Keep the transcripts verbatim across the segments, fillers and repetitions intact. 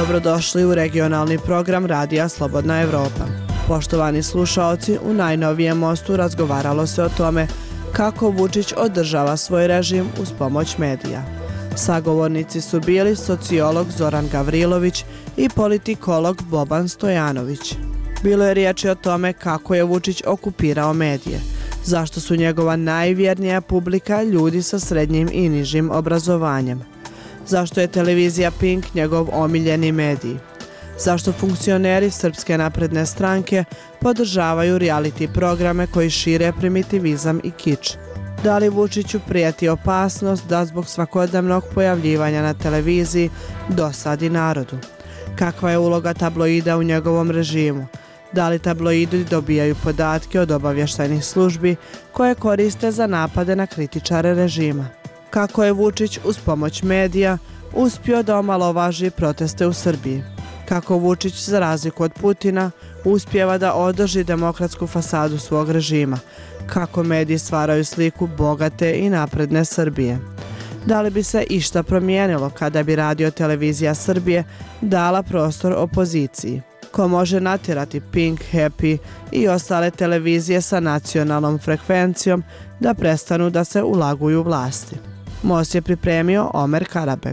Dobrodošli u regionalni program Radija Slobodna Evropa. Poštovani slušaoci, u najnovijem mostu razgovaralo se o tome kako Vučić održava svoj režim uz pomoć medija. Sagovornici su bili sociolog Zoran Gavrilović i politikolog Boban Stojanović. Bilo je riječi o tome kako je Vučić okupirao medije, zašto su njegova najvjernija publika ljudi sa srednjim i nižim obrazovanjem, zašto je televizija Pink njegov omiljeni medij, zašto funkcioneri Srpske napredne stranke podržavaju reality programe koji šire primitivizam i kič. Da li Vučiću prijeti opasnost da zbog svakodnevnog pojavljivanja na televiziji dosadi narodu? Kakva je uloga tabloida u njegovom režimu? Da li tabloidi dobijaju podatke od obavještajnih službi koje koriste za napade na kritičare režima? Kako je Vučić uz pomoć medija uspio da omalovaži proteste u Srbiji? Kako Vučić, za razliku od Putina, uspijeva da održi demokratsku fasadu svog režima? Kako mediji stvaraju sliku bogate i napredne Srbije? Da li bi se išta promijenilo kada bi Radio televizija Srbije dala prostor opoziciji? Ko može natjerati Pink, Happy i ostale televizije sa nacionalnom frekvencijom da prestanu da se ulaguju vlasti? Most je pripremio Omer Karabeg.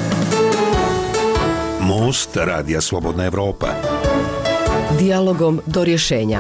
Most Radija Slobodna Evropa. Dijalogom do rješenja.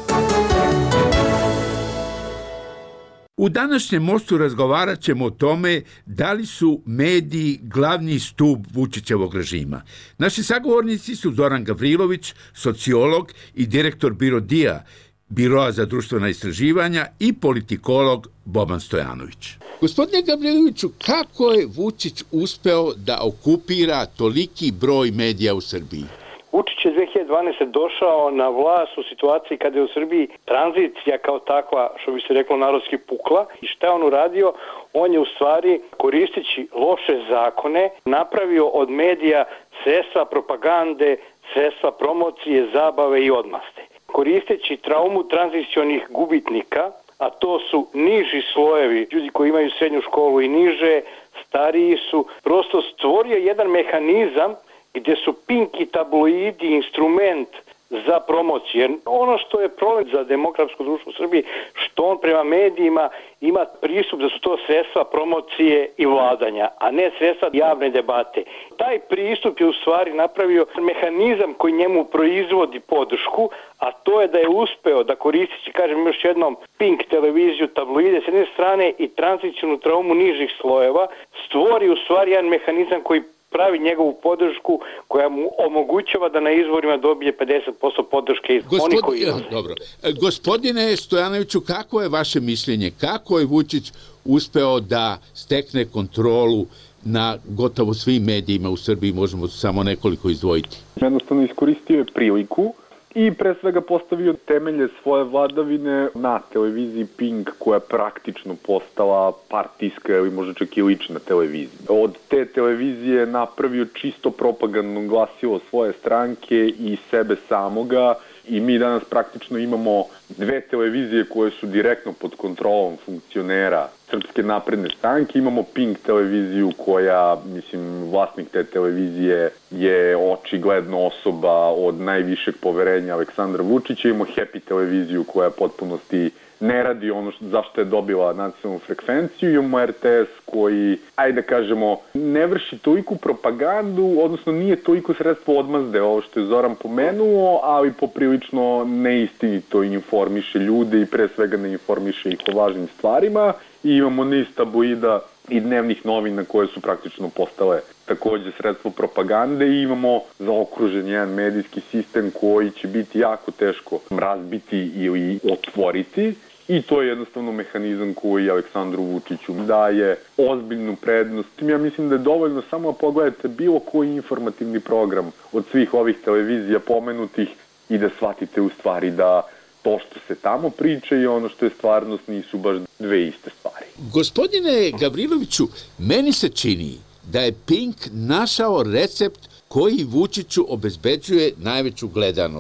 U današnjem mostu razgovarat ćemo o tome da li su mediji glavni stup Vučićevog režima. Naši sagovornici su Zoran Gavrilović, sociolog i direktor BIRODIA, Biroa za društvena istraživanja, i politikolog Boban Stojanović. Gospodine Gavriloviću, kako je Vučić uspeo da okupira toliki broj medija u Srbiji? Vučić je dve hiljade dvanaeste. došao na vlast u situaciji kada je u Srbiji tranzicija kao takva, što bi se reklo narodski, pukla. I šta je on uradio? On je u stvari, koristeći loše zakone, napravio od medija sredstva propagande, sredstva promocije, zabave i odmaste. Koristeći traumu tranzicionih gubitnika, a to su niži slojevi, ljudi koji imaju srednju školu i niže, stariji su, prosto stvorio jedan mehanizam gdje su Pink i tabloidi instrument za promociju. Jer ono što je problem za demokratsko društvo u Srbiji, što on prema medijima ima pristup da su to sredstva promocije i vladanja, a ne sredstva javne debate. Taj pristup je u stvari napravio mehanizam koji njemu proizvodi podršku, a to je da je uspeo da koristeći, kažem još jednom, Pink televiziju, tabloide s jedne strane i tranzicionu traumu nižih slojeva, stvori u stvari jedan mehanizam koji pravi njegovu podršku koja mu omogućava da na izborima dobije pedeset posto podrške. Gospodin, oni koji dobro. Gospodine Stojanoviću, kako je vaše mišljenje? Kako je Vučić uspeo da stekne kontrolu na gotovo svim medijima u Srbiji? Možemo samo nekoliko izdvojiti. Jednostavno iskoristio je priliku i pre svega postavio temelje svoje vladavine na televiziji Pink, koja je praktično postala partijska ili možda čak i lična televizija. Od te televizije napravio čisto propagandno glasilo svoje stranke i sebe samoga, i mi danas praktično imamo dve televizije koje su direktno pod kontrolom funkcionera Srpske napredne stranke. Imamo Pink televiziju koja, mislim, vlasnik te televizije je očigledno osoba od najvišeg poverenja Aleksandra Vučića. Imamo Happy televiziju koja potpunosti ne radi ono što, zašto je dobila nacionalnu frekvenciju. Imamo R T S koji, ajde da kažemo, ne vrši toliko propagandu, odnosno nije toliko sredstvo odmazde, ovo što je Zoran pomenuo, ali poprilično neistinito informiše ljude i pre svega ne informiše ih o važnim stvarima. I imamo niz tabloida i dnevnih novina koje su praktično postale takođe sredstvo propagande, i imamo zaokružen jedan medijski sistem koji će biti jako teško razbiti ili otvoriti, i to je jednostavno mehanizam koji Aleksandru Vučiću daje ozbiljnu prednost. Ja mislim da je dovoljno samo pogledate bilo koji informativni program od svih ovih televizija pomenutih i da shvatite u stvari da to što se tamo priča i ono što je stvarnost nisu baš dve iste stvari. Gospodine Gavriloviću, meni se čini da je Pink našao recept koji Vučiću obezbeđuje najveću gledanost.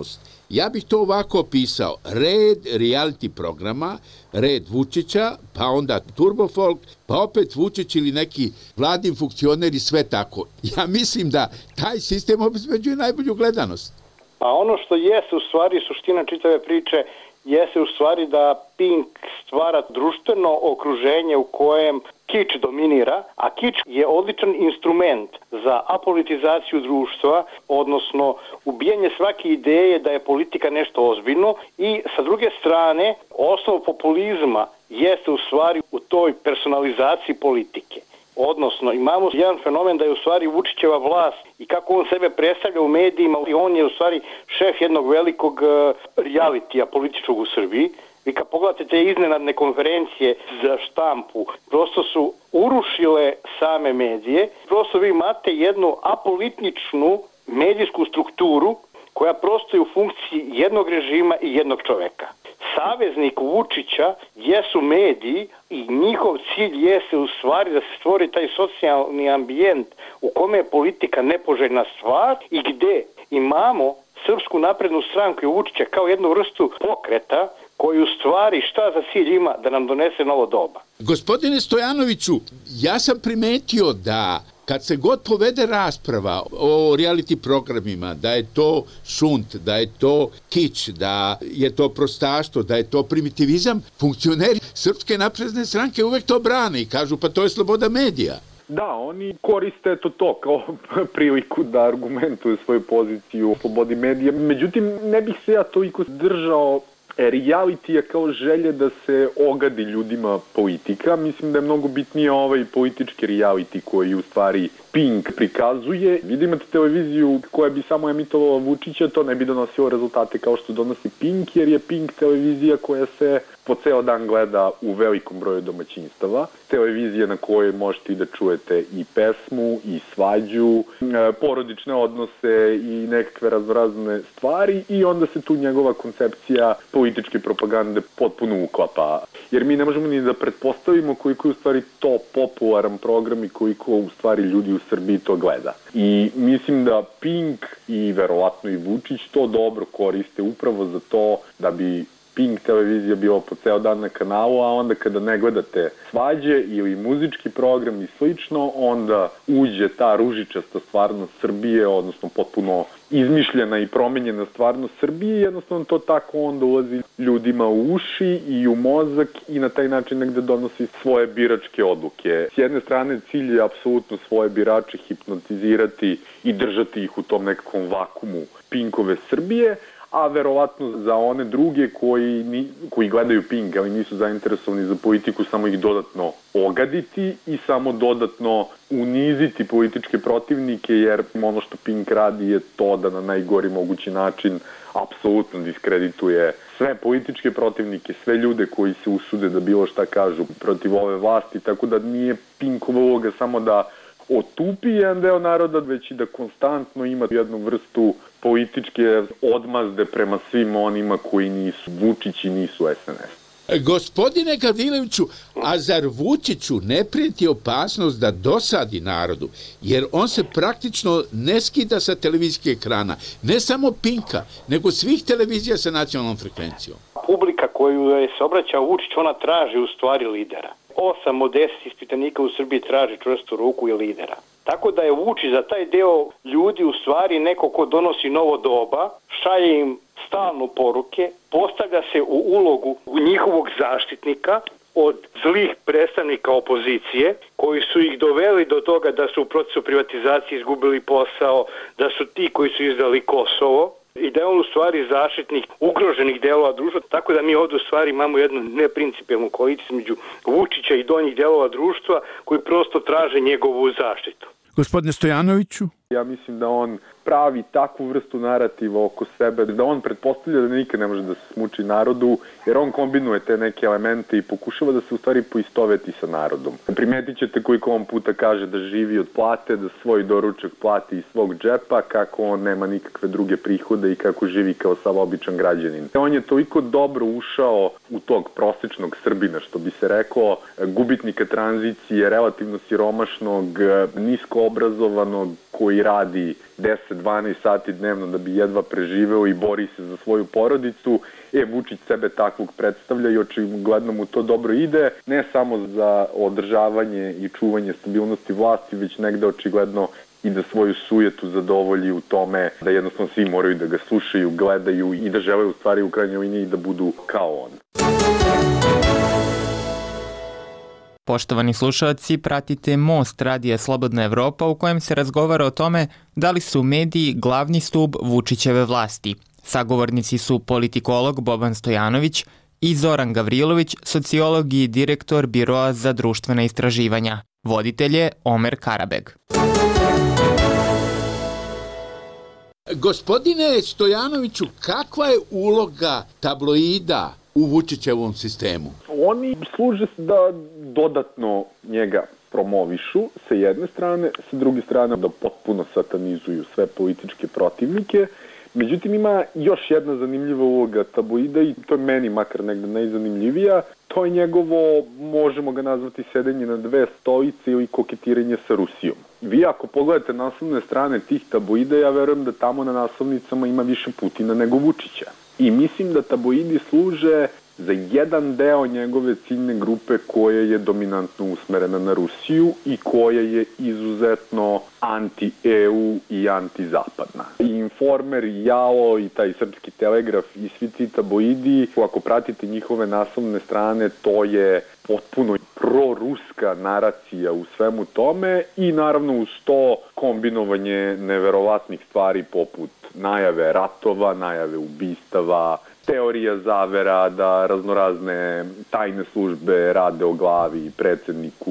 Ja bih to ovako opisao. Red reality programa, red Vučića, pa onda Turbofolk, pa opet Vučić ili neki vladin funkcioner i sve tako. Ja mislim da taj sistem obezbeđuje najbolju gledanost. Pa ono što jeste u stvari suština čitave priče jeste u stvari da Pink stvara društveno okruženje u kojem kič dominira, a kič je odličan instrument za apolitizaciju društva, odnosno ubijanje svake ideje da je politika nešto ozbiljno i sa druge strane osnov populizma jeste u stvari u toj personalizaciji politike. Odnosno, imamo jedan fenomen da je u stvari Vučićeva vlast i kako on sebe predstavlja u medijima, i on je u stvari šef jednog velikog realitija političkog u Srbiji. Vi kad pogledate te iznenadne konferencije za štampu, prosto su urušile same medije. Prosto vi imate jednu apolitičnu medijsku strukturu koja prosto je u funkciji jednog režima i jednog čoveka. Saveznik Vučića jesu mediji i njihov cilj jeste u stvari da se stvori taj socijalni ambijent u kome je politika nepoželjna stvar i gde imamo Srpsku naprednu stranku i Vučića kao jednu vrstu pokreta koji u stvari šta za cilj ima da nam donese novo doba. Gospodine Stojanoviću, ja sam primetio da kad se god povede rasprava o reality programima, da je to šunt, da je to kič, da je to prostaštvo, da je to primitivizam, funkcioneri Srpske napredne stranke uvek to brane i kažu pa to je sloboda medija. Da, oni koriste to to kao priliku da argumentuju svoju poziciju o slobodi medija. Međutim, ne bih se ja toliko držao realitija kao želje da se ogadi ljudima politika. Mislim da je mnogo bitnije ovaj politički reality koji u stvari Pink prikazuje. Vi da imate televiziju koja bi samo emitovala Vučića, to ne bi donosilo rezultate kao što donosi Pink, jer je Pink televizija koja se po ceo dan gleda u velikom broju domaćinstava. Televizija na kojoj možete i da čujete i pesmu, i svađu, porodične odnose i nekakve raznorazne stvari i onda se tu njegova koncepcija političke propagande potpuno uklapa. Jer mi ne možemo ni da pretpostavimo koliko je u stvari to popularan program i koliko u stvari ljudi u Srbiji to gleda. I mislim da Pink i verovatno i Vučić to dobro koriste upravo za to da bi Pink televizija bila po ceo dan na kanalu, a onda kada ne gledate svađe ili muzički program i slično, onda uđe ta ružičasta stvarnost Srbije, odnosno potpuno izmišljena i promenjena stvarnost Srbije i jednostavno to tako onda ulazi ljudima u uši i u mozak i na taj način negde donosi svoje biračke odluke. S jedne strane cilj je apsolutno svoje birače hipnotizirati i držati ih u tom nekakvom vakumu Pinkove Srbije, a verovatno za one druge koji, ni, koji gledaju Pink, ali nisu zainteresovani za politiku, samo ih dodatno ogaditi i samo dodatno uniziti političke protivnike, jer ono što Pink radi je to da na najgori mogući način apsolutno diskredituje sve političke protivnike, sve ljude koji se usude da bilo šta kažu protiv ove vlasti, tako da nije Pinkova uloga samo da otupi jedan deo naroda, već i da konstantno ima jednu vrstu političke odmazde prema svim onima koji nisu Vučić i nisu S N S. Gospodine Gavriloviću, a zar Vučiću ne prijeti opasnost da dosadi narodu, jer on se praktično ne skida sa televizijskih ekrana, ne samo Pinka, nego svih televizija sa nacionalnom frekvencijom? Publika koju je se obraćao Vučić, ona traži u stvari lidera. Osam od deset ispitanika u Srbiji traži čvrstu ruku i lidera. Tako da je Vučić za taj deo ljudi u stvari neko ko donosi novo doba, šalje im stalno poruke, postavlja se u ulogu njihovog zaštitnika od zlih predstavnika opozicije, koji su ih doveli do toga da su u procesu privatizacije izgubili posao, da su ti koji su izdali Kosovo, i da je on u stvari zaštitnik ugroženih delova društva, tako da mi ovdje u stvari imamo jednu neprincipijelnu koaliciju između Vučića i donjih delova društva koji prosto traže njegovu zaštitu. Gospodine Stojanoviću? Ja mislim da on pravi takvu vrstu narativa oko sebe, da on pretpostavlja da nikad ne može da se smuči narodu, jer on kombinuje te neke elemente i pokušava da se u stvari poistoveti sa narodom. Primetit ćete koliko on puta kaže da živi od plate, da svoj doručak plati iz svog džepa, kako on nema nikakve druge prihode i kako živi kao sav običan građanin. On je toliko dobro ušao u tog prosečnog Srbina, što bi se reklo, gubitnika tranzicije, relativno siromašnog, nisko obrazovanog, koji radi deset dvanaest sati dnevno da bi jedva preživeo i bori se za svoju porodicu, e, Vučić sebe takvog predstavlja i očigledno mu to dobro ide, ne samo za održavanje i čuvanje stabilnosti vlasti, već negde očigledno i da svoju sujetu zadovolji u tome da jednostavno svi moraju da ga slušaju, gledaju i da žele u stvari u krajnjoj liniji da budu kao on. Poštovani slušalci, pratite Most Radija Slobodna Evropa u kojem se razgovara o tome da li su mediji glavni stub Vučićeve vlasti. Sagovornici su politikolog Boban Stojanović i Zoran Gavrilović, sociolog i direktor Biroa za društvena istraživanja. Voditelj je Omer Karabeg. Gospodine Stojanoviću, kakva je uloga tabloida u Vučićevom sistemu? Oni služe da dodatno njega promovišu sa jedne strane, sa druge strane da potpuno satanizuju sve političke protivnike. Međutim, ima još jedna zanimljiva uloga tabloida i to je meni makar negde najzanimljivija. To je njegovo, možemo ga nazvati, sedenje na dve stolice ili koketiranje sa Rusijom. Vi ako pogledate naslovne strane tih tabloida, ja verujem da tamo na naslovnicama ima više Putina nego Vučića. I mislim da tabloidi služe za jedan deo njegove ciljne grupe koja je dominantno usmerena na Rusiju i koja je izuzetno anti-E U i anti-zapadna. I Informer, i Jalo, i taj Srpski telegraf i svi ti tabloidi, ako pratite njihove naslovne strane, to je potpuno proruska naracija u svemu tome i naravno uz to kombinovanje neverovatnih stvari poput najave ratova, najave ubistava, teorija zavera da raznorazne tajne službe rade o glavi predsedniku,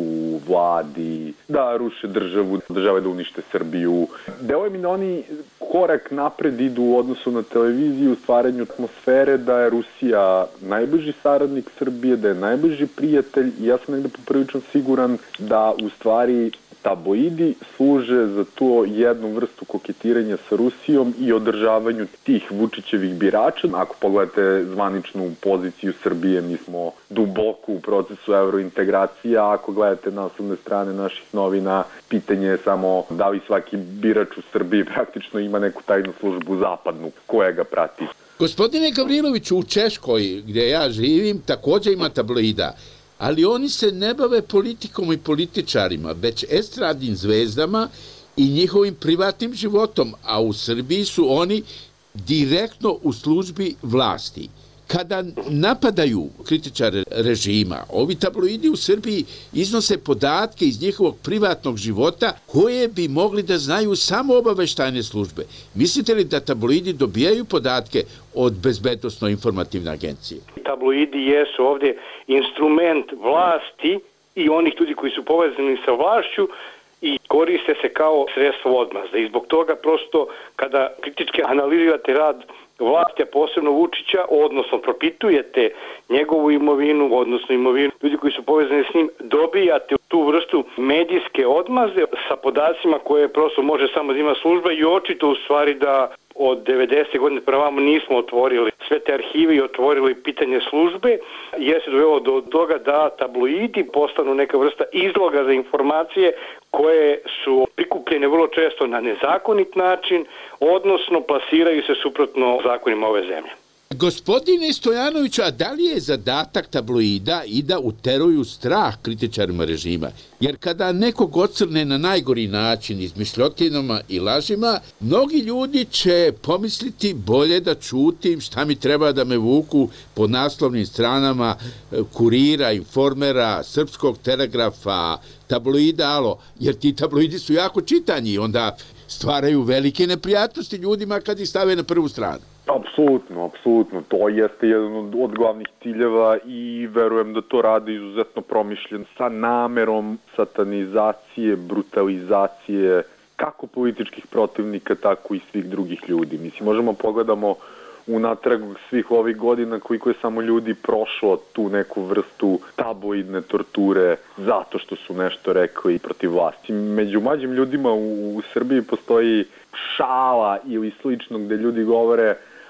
vladi, da ruše državu, da žele da unište Srbiju. Deluje mi da oni korak napred idu u odnosu na televiziju u stvaranju atmosfere da je Rusija najbliži saradnik Srbije, da je najbliži prijatelj i ja sam negde poprilično siguran da u stvari tabloidi služe za to jednu vrstu koketiranja sa Rusijom i održavanju tih Vučićevih birača. Ako pogledate zvaničnu poziciju Srbije, mi smo duboko u procesu evrointegracija. Ako gledate naslovne strane naših novina, pitanje je samo da li svaki birač u Srbiji praktično ima neku tajnu službu zapadnu koja ga prati. Gospodine Gavriloviću, u Češkoj, gdje ja živim, također ima tabloida. Ali oni se ne bave politikom i političarima, već estradnim zvezdama i njihovim privatnim životom, a u Srbiji su oni direktno u službi vlasti. Kada napadaju kritičare režima, ovi tabloidi u Srbiji iznose podatke iz njihovog privatnog života koje bi mogli da znaju samo obaveštajne službe. Mislite li da tabloidi dobijaju podatke od Bezbednosno-informativne agencije? Tabloidi jesu ovdje instrument vlasti i onih ljudi koji su povezani sa vlašću i koriste se kao sredstvo odmazde. I zbog toga prosto kada kritički analizirate rad vlasti, a posebno Vučića, odnosno propitujete njegovu imovinu, odnosno imovinu ljudi koji su povezani s njim, dobijate tu vrstu medijske odmazde sa podacima koje prosto može samo da ima služba i očito u stvari da od devedesete godine prema vamo nismo otvorili sve te arhive i otvorili pitanje službe, jer se dovelo do toga da tabloidi postanu neka vrsta izloga za informacije koje su prikupljene vrlo često na nezakonit način, odnosno plasiraju se suprotno zakonima ove zemlje. Gospodine Stojanoviću, a da li je zadatak tabloida i da uteruju strah kritičarima režima? Jer kada nekog ocrne na najgori način izmišljotinama i lažima, mnogi ljudi će pomisliti bolje da čutim, šta mi treba da me vuku po naslovnim stranama Kurira, Informera, Srpskog telegrafa, tabloida, alo, jer ti tabloidi su jako čitani i onda stvaraju velike neprijatnosti ljudima kad ih stave na prvu stranu. Apsolutno, apsolutno. To jeste jedan od glavnih ciljeva i verujem da to rade izuzetno promišljen sa namerom satanizacije, brutalizacije kako političkih protivnika, tako i svih drugih ljudi. Mislim, možemo pogledamo unatrag svih ovih godina koliko je samo ljudi prošlo tu neku vrstu tabloidne torture zato što su nešto rekli protiv vlasti. Među mlađim ljudima u, u Srbiji postoji šala ili slično gde ljudi govore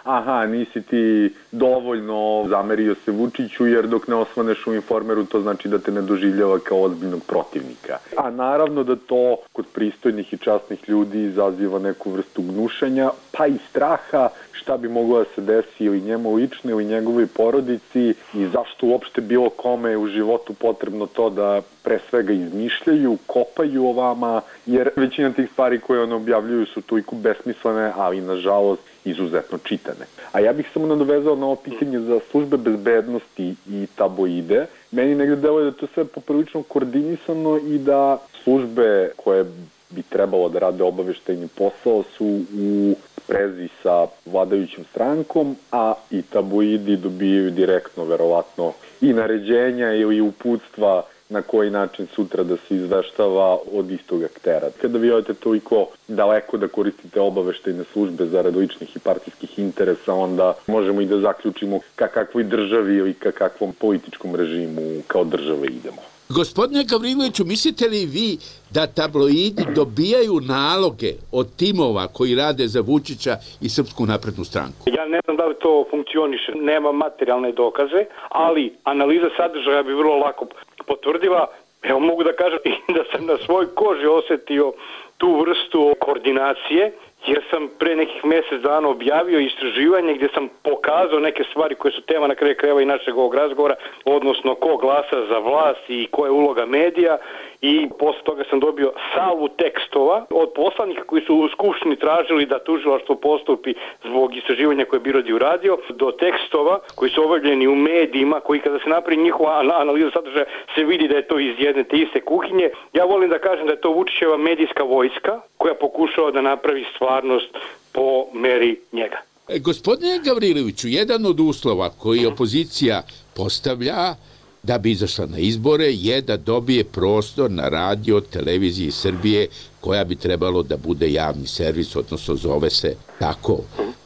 aha, nisi ti dovoljno zamerio se Vučiću, jer dok ne osvaneš u Informeru, to znači da te ne doživljava kao ozbiljnog protivnika. A naravno da to kod pristojnih i časnih ljudi izaziva neku vrstu gnušanja, pa i straha šta bi moglo da se desi ili njemu lično ili njegovoj porodici i zašto uopšte bilo kome je u životu potrebno to da pre svega izmišljaju, kopaju o vama, jer većina tih stvari koje one objavljuju su toliko besmislene, ali nažalost izuzetno čitane. A ja bih samo nadovezao na ovo pitanje za službe bezbednosti i tabloide. Meni negde deluje da to sve poprilično koordinisano i da službe koje bi trebalo da rade obaveštajni posao su u sprezi sa vladajućim strankom, a i tabloidi dobijaju direktno, verovatno, i naređenja ili uputstva na koji način sutra da se izveštava od istog aktera. Kada vi odete toliko daleko da koristite obaveštajne službe zarad ličnih i partijskih interesa, onda možemo i da zaključimo ka kakvoj državi ili ka kakvom političkom režimu kao države idemo. Gospodine Gavriloviću, mislite li vi da tabloidi dobijaju naloge od timova koji rade za Vučića i Srpsku naprednu stranku? Ja ne znam da li to funkcioniše, nema materijalne dokaze, ali analiza sadržaja bi vrlo lako potvrdila. Evo mogu da kažem da sam na svoj koži osetio tu vrstu koordinacije, jer sam pre nekih mjesec dana objavio istraživanje gdje sam pokazao neke stvari koje su tema na kraju krajeva i našeg ovog razgovora, odnosno ko glasa za vlast i koja je uloga medija, i posle toga sam dobio salvu tekstova od poslanika koji su u Skupštini tražili da tužilaštvo postupi zbog istraživanja koje je Birodi uradio, do tekstova koji su obavljeni u medijima, koji kada se napravi njihova analiza sadržaja se vidi da je to iz jedne te iste kuhinje. Ja volim da kažem da je to Vučićeva medijska vojska koja pokušava da napravi stvarnost po meri njega. E, gospodine Gavriloviću, jedan od uslova koji opozicija postavlja da bi izašla na izbore je da dobije prostor na radio televiziji Srbije koja bi trebalo da bude javni servis, odnosno zove se tako.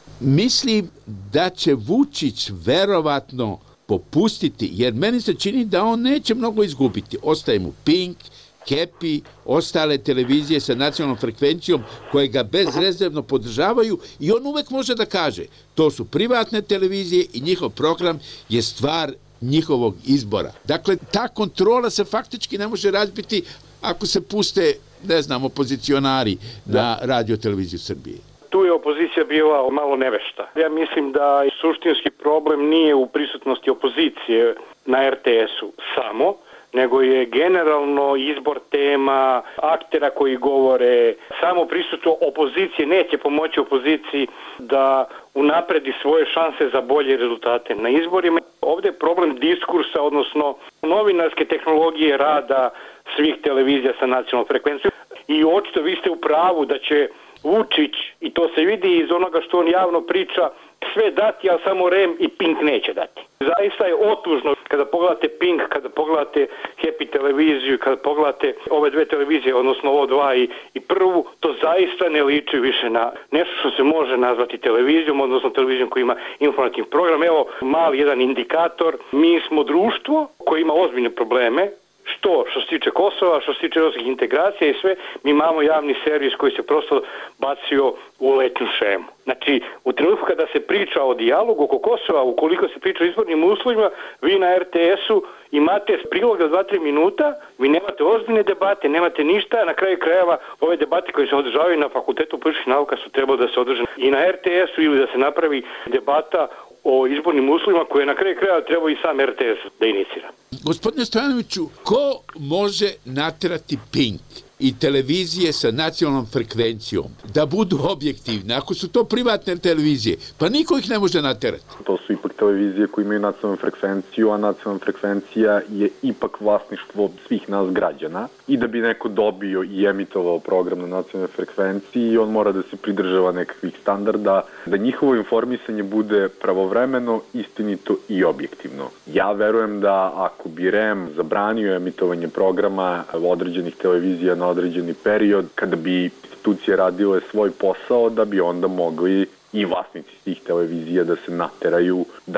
Mislim da će Vučić verovatno popustiti, jer meni se čini da on neće mnogo izgubiti. Ostaje mu Pink, Kepi, ostale televizije sa nacionalnom frekvencijom koje ga bezrezervno podržavaju i on uvek može da kaže to su privatne televizije i njihov program je stvar njihovog izbora. Dakle, ta kontrola se faktički ne može razbiti ako se puste, ne znam, opozicionari na radio televiziju Srbije. Tu je opozicija bila malo nevešta. Ja mislim da suštinski problem nije u prisutnosti opozicije na er te esu samo, nego je generalno izbor tema, aktera koji govore, samo prisustvo opozicije neće pomoći opoziciji da unapredi svoje šanse za bolje rezultate na izborima. Ovdje je problem diskursa, odnosno novinarske tehnologije rada svih televizija sa nacionalnom frekvencijom. I očito vi ste u pravu da će Vučić, i to se vidi iz onoga što on javno priča, sve dati, ali samo Rem i Pink neće dati. Zaista je otužno kada pogledate Pink, kada pogledate Happy televiziju, kada pogledate ove dve televizije, odnosno ovo dva i, i prvu, to zaista ne liči više na nešto što se može nazvati televizijom, odnosno televizijom koja ima informativni program. Evo, mali jedan indikator, mi smo društvo koje ima ozbiljne probleme, što što se tiče Kosova, što se tiče evropskih integracija i sve, mi imamo javni servis koji se prosto bacio u letnju šemu. Znači, u trenutku kada se priča o dijalogu oko Kosova, ukoliko se priča o izbornim uslovima, vi na er te esu imate prilog za dva do tri minuta, vi nemate ozbiljne debate, nemate ništa, na kraju krajeva ove debate koje se održavaju na Fakultetu političkih nauka su trebalo da se održe i na er te esu ili da se napravi debata o izbornim uslovima koje na kraju krajeva treba i sam er te es da inicira. Gospodine Stojanoviću, ko može naterati Pink i televizije sa nacionalnom frekvencijom da budu objektivne, ako su to privatne televizije? Pa niko ih ne može naterati. To su ipak televizije koje imaju nacionalnu frekvenciju, a nacionalna frekvencija je ipak vlasništvo svih nas građana. I da bi neko dobio i emitovao program na nacionalnoj frekvenciji, on mora da se pridržava nekakvih standarda, da njihovo informisanje bude pravovremeno, istinito i objektivno. Ja verujem da ako bi Rem zabranio emitovanje programa određenih televizija na određeni period, kada bi institucije radile svoj posao, da bi onda mogli i vlasnici tih televizija da se nateraju da,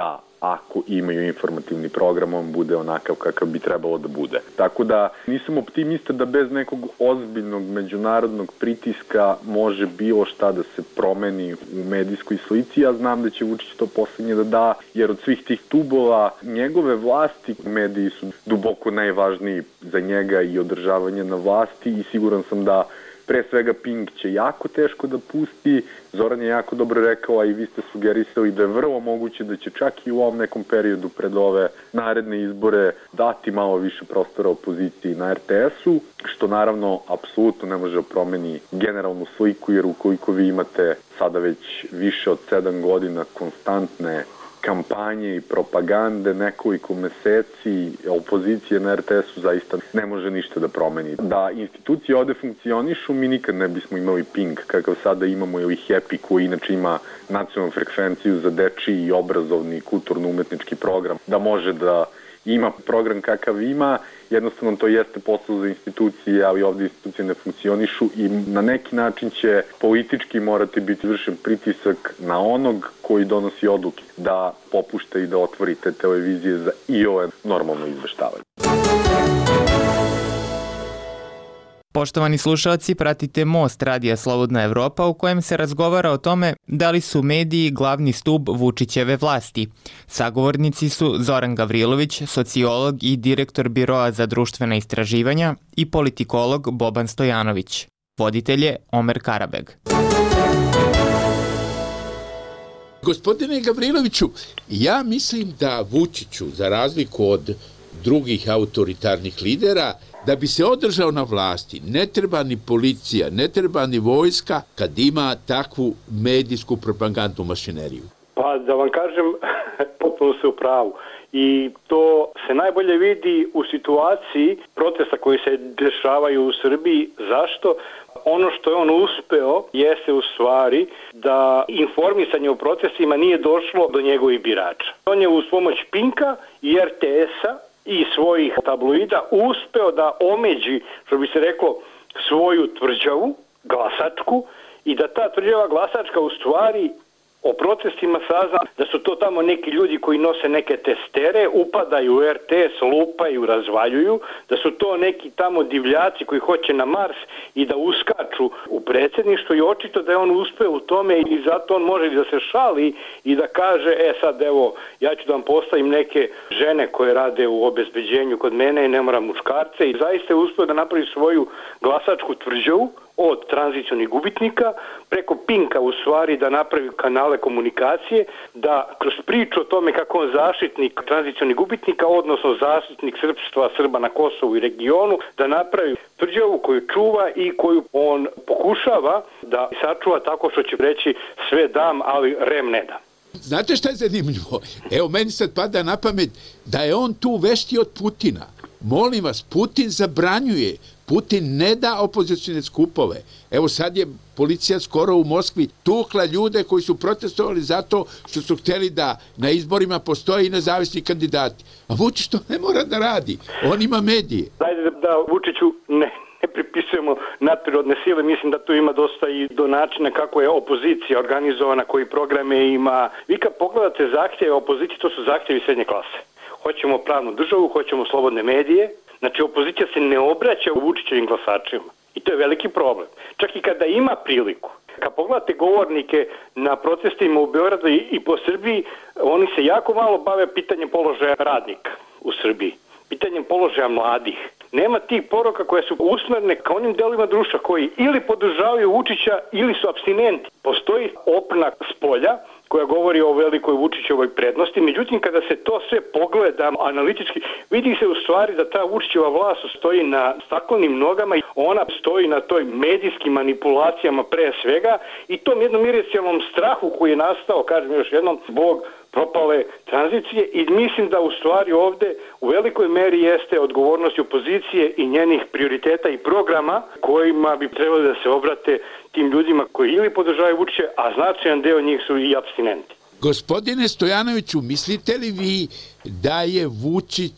ako imaju informativni program, on bude onakav kakav bi trebalo da bude. Tako da nisam optimista da bez nekog ozbiljnog međunarodnog pritiska može bilo šta da se promeni u medijskoj slici. Ja znam da će Vučić to poslednje da da, jer od svih tih tubova njegove vlasti mediji su duboko najvažniji za njega i održavanje na vlasti i siguran sam da pre svega Pink će jako teško da pusti. Zoran je jako dobro rekao, a i vi ste sugerisali da je vrlo moguće da će čak i u ovom nekom periodu pred ove naredne izbore dati malo više prostora opoziciji na er te esu, što naravno apsolutno ne može promeni generalnu sliku, jer ukoliko vi imate sada već više od sedam godina konstantne kampanje i propagande, nekoliko meseci opozicije na er te esu zaista ne može ništa da promeni. Da institucije ovde funkcionišu, mi nikad ne bismo imali Pink kakav sada imamo ili Happy koji inače ima nacionalnu frekvenciju za dečiji i obrazovni kulturno-umetnički program, da može da ima program kakav ima, jednostavno to jeste posao za institucije, ali ovde institucije ne funkcionišu i na neki način će politički morati biti vršen pritisak na onog koji donosi odluke da popušta i da otvori te televizije za i ove normalno izveštavanje. Poštovani slušalci, pratite Most Radija Slobodna Evropa u kojem se razgovara o tome da li su mediji glavni stub Vučićeve vlasti. Sagovornici su Zoran Gavrilović, sociolog i direktor Biroa za društvena istraživanja, i politikolog Boban Stojanović. Voditelj je Omer Karabeg. Gospodine Gavriloviću, ja mislim da Vučiću, za razliku od drugih autoritarnih lidera, da bi se održao na vlasti, ne treba ni policija, ne treba ni vojska kad ima takvu medijsku propagandnu mašineriju. Pa da vam kažem, potpuno se u pravu. I to se najbolje vidi u situaciji protesta koji se dešavaju u Srbiji. Zašto? Ono što je on uspeo jeste u stvari da informisanje o protestima nije došlo do njegovih birača. On je uz pomoć Pinka i er te esa i svojih tabloida uspeo da omeđi, što bi se reklo, svoju tvrđavu, glasačku, i da ta tvrđava glasačka u stvari o protestima sazna da su to tamo neki ljudi koji nose neke testere, upadaju u er te es, lupaju, razvaljuju, da su to neki tamo divljaci koji hoće na Mars i da uskaču u predsjedništvo, i očito da je on uspeo u tome i zato on može da se šali i da kaže, e sad evo, ja ću da vam postavim neke žene koje rade u obezbeđenju kod mene i ne moram muškarce, i zaista je uspeo da napravi svoju glasačku tvrđavu od tranzicionih gubitnika preko Pinka u stvari da napravi kanale komunikacije, da kroz priču o tome kako on zaštitnik tranzicionih gubitnika, odnosno zaštitnik srpstva, Srba na Kosovu i regionu, da napravi tvrđavu koju čuva i koju on pokušava da sačuva tako što će reći sve dam, ali rem ne dam. Znate šta je zanimljivo? Evo, meni sad pada na pamet da je on tu vešti od Putina. Molim vas, Putin zabranjuje, Putin ne da opozicijne skupove. Evo sad je policija skoro u Moskvi tukla ljude koji su protestovali zato što su hteli da na izborima postoje i nezavisni kandidati. A Vučić to ne mora da radi, on ima medije. Dajde da Vučiću ne, ne pripisujemo nadprirodne sile, mislim da tu ima dosta i do načina kako je opozicija organizovana, koji programe ima. Vi kad pogledate zahtjeve opozicije, to su zahtjevi srednje klase. Hoćemo pravnu državu, hoćemo slobodne medije. Znači, opozicija se ne obraća u Vučićevim glasačima. I to je veliki problem. Čak i kada ima priliku. Kad pogledate govornike na protestima u Beogradu i, i po Srbiji, oni se jako malo bave pitanjem položaja radnika u Srbiji. Pitanjem položaja mladih. Nema tih poruka koje su usmerne ka onim delovima društva koji ili podržavaju Vučića ili su apstinenti. Postoji opna spolja koja govori o velikoj Vučićevoj prednosti, međutim kada se to sve pogleda analitički, vidi se u stvari da ta Vučićeva vlast stoji na staklenim nogama i ona stoji na toj medijskim manipulacijama pre svega i tom jednom irracionalnom strahu koji je nastao, kažem još jednom, zbog propale tranzicije, i mislim da u stvari ovde u velikoj meri jeste odgovornost opozicije i njenih prioriteta i programa kojima bi trebali da se obrate tim ljudima koji ili podržavaju Vučića, a značajan deo njih su i apstinenti. Gospodine Stojanoviću, mislite li vi da je Vučić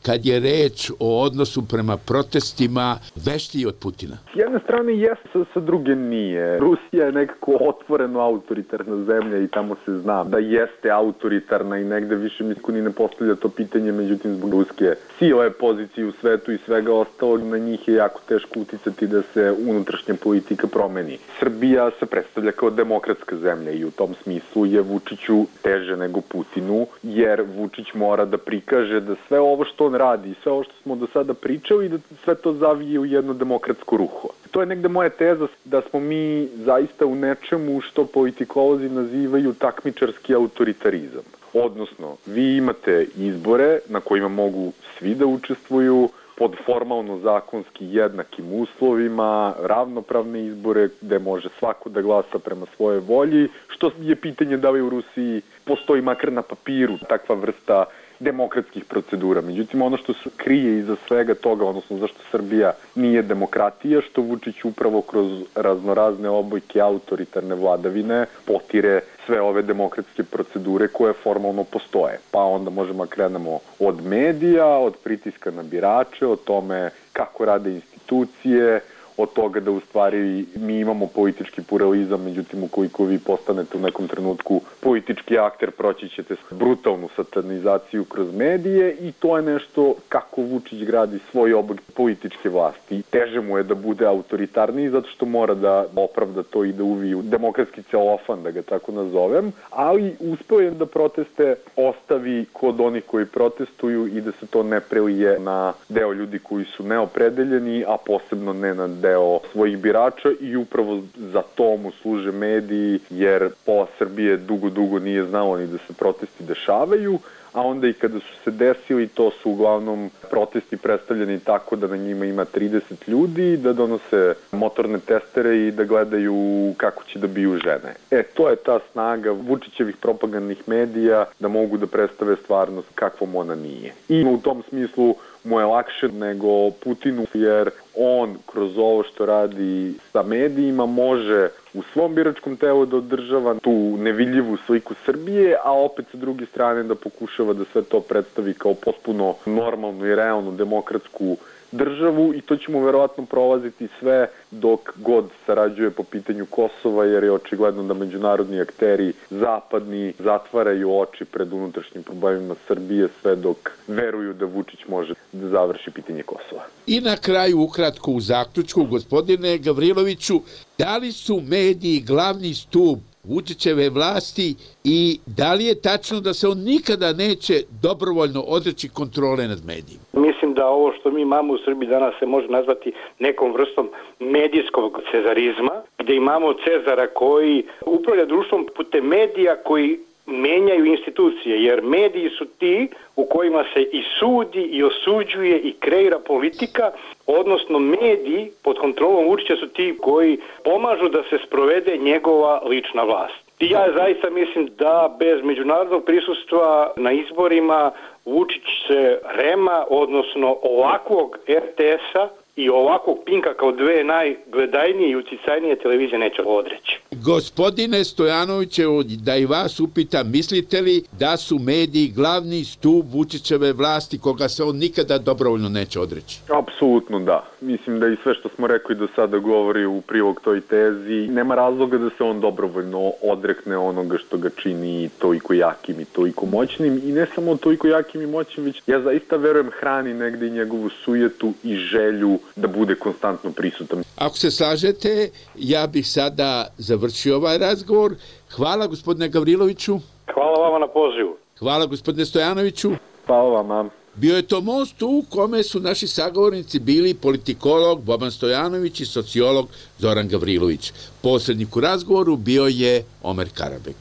kad je reč o odnosu prema protestima veštiji od Putina? S jedne strane jeste, sa, sa druge nije. Rusija je nekako otvoreno autoritarna zemlja i tamo se zna da jeste autoritarna i negde više mi ni ne postavlja to pitanje, međutim zbog ruske sile, pozicije u svetu i svega ostalog, na njih je jako teško uticati da se unutrašnja politika promeni. Srbija se predstavlja kao demokratska zemlja i u tom smislu je Vučiću teže nego Putinu, jer Vučić mora da prikaže da sve ovo što on radi, sve ovo što smo do sada pričali, da sve to zavije u jedno demokratsko ruho. To je negde moja teza da smo mi zaista u nečemu što politikolozi nazivaju takmičarski autoritarizam. Odnosno, vi imate izbore na kojima mogu svi da učestvuju, pod formalno zakonski jednakim uslovima, ravnopravne izbore gde može svako da glasa prema svoje volji, što je pitanje da li u Rusiji postoji makar na papiru takva vrsta demokratskih procedura. Međutim, ono što se krije iza svega toga, odnosno zašto Srbija nije demokratija, što Vučić upravo kroz raznorazne obojke autoritarne vladavine potire sve ove demokratske procedure koje formalno postoje. Pa onda možemo krenemo od medija, od pritiska na birače, o tome kako rade institucije, od toga da u stvari mi imamo politički pluralizam, međutim ukoliko vi postanete u nekom trenutku politički akter, proći ćete brutalnu satanizaciju kroz medije i to je nešto kako Vučić gradi svoj oblik političke vlasti. Teže mu je da bude autoritarniji zato što mora da opravda to i da uvije u demokratski celofan, da ga tako nazovem, ali uspeo je da proteste ostavi kod onih koji protestuju i da se to ne prelije na deo ljudi koji su neopredeljeni, a posebno ne na deo svojih birača i upravo za to mu služe mediji, jer pola Srbije dugo, dugo nije znalo ni da se protesti dešavaju, a onda i kada su se desili, to su uglavnom protesti predstavljeni tako da na njima ima trideset ljudi, da donose motorne testere i da gledaju kako će da biju žene. E, to je ta snaga Vučićevih propagandnih medija da mogu da predstave stvarnost kakvom ona nije. I u tom smislu mu je lakše nego Putinu, jer on kroz ovo što radi sa medijima može u svom biračkom telu da održava tu nevidljivu sliku Srbije, a opet sa druge strane da pokušava da sve to predstavi kao potpuno normalnu i realnu demokratsku državu i to ćemo verovatno prolaziti sve dok god sarađuje po pitanju Kosova, jer je očigledno da međunarodni akteri zapadni zatvaraju oči pred unutrašnjim problemima Srbije sve dok veruju da Vučić može da završi pitanje Kosova. I na kraju, ukratko u zaključku, gospodine Gavriloviću, da li su mediji glavni stub Vučićeve vlasti i da li je tačno da se on nikada neće dobrovoljno odreći kontrole nad medijima? Mislim da ovo što mi imamo u Srbiji danas se može nazvati nekom vrstom medijskog cezarizma, gde imamo Cezara koji upravlja društvom putem medija koji menjaju institucije, jer mediji su ti u kojima se i sudi i osuđuje i kreira politika, odnosno mediji pod kontrolom Vučića su ti koji pomažu da se sprovede njegova lična vlast. I ja zaista mislim da bez međunarodnog prisustva na izborima Vučić se Rema, odnosno ovakvog er te es-a i ovakvog Pinka kao dve najgledajnije i uticajnije televizije neće odreći. Gospodine Stojanovićevo, da i vas upitam, mislite li da su mediji glavni stup Vučićeve vlasti koga se on nikada dobrovoljno neće odreći? Apsolutno da. Mislim da i sve što smo rekli do sada govori u prilog toj tezi. Nema razloga da se on dobrovoljno odrekne onoga što ga čini toliko jakim i toliko moćnim i ne samo toliko jakim i moćnim, već ja zaista verujem hrani negde i njegovu sujetu i želju da bude konstantno prisutan. Ako se slažete, ja bih sada završio ovaj razgovor. Hvala gospodine Gavriloviću. Hvala vama na pozivu. Hvala gospodine Stojanoviću. Hvala vama. Bio je to most u kome su naši sagovornici bili politikolog Boban Stojanović i sociolog Zoran Gavrilović. Posrednik u razgovoru bio je Omer Karabek.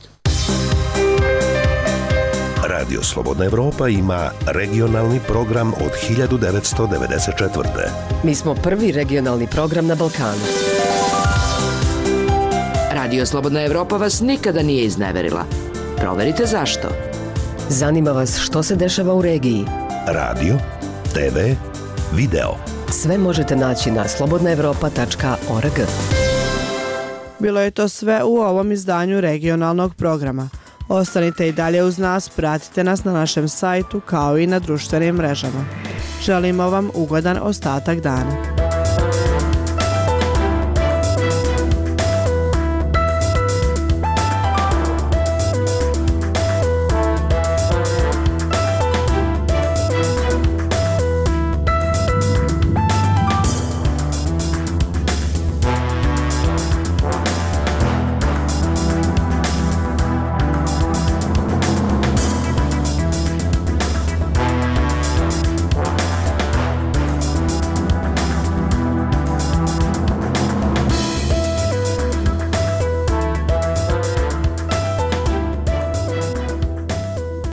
Radio Slobodna Evropa ima regionalni program od hiljadu devetsto devedeset četvrte. Mi smo prvi regionalni program na Balkanu. Radio Slobodna Evropa vas nikada nije izneverila. Proverite zašto. Zanima vas što se dešava u regiji? Radio, te ve, video. Sve možete naći na slobodna evropa tačka org. Bilo je to sve u ovom izdanju regionalnog programa. Ostanite i dalje uz nas, pratite nas na našem sajtu kao i na društvenim mrežama. Želimo vam ugodan ostatak dana.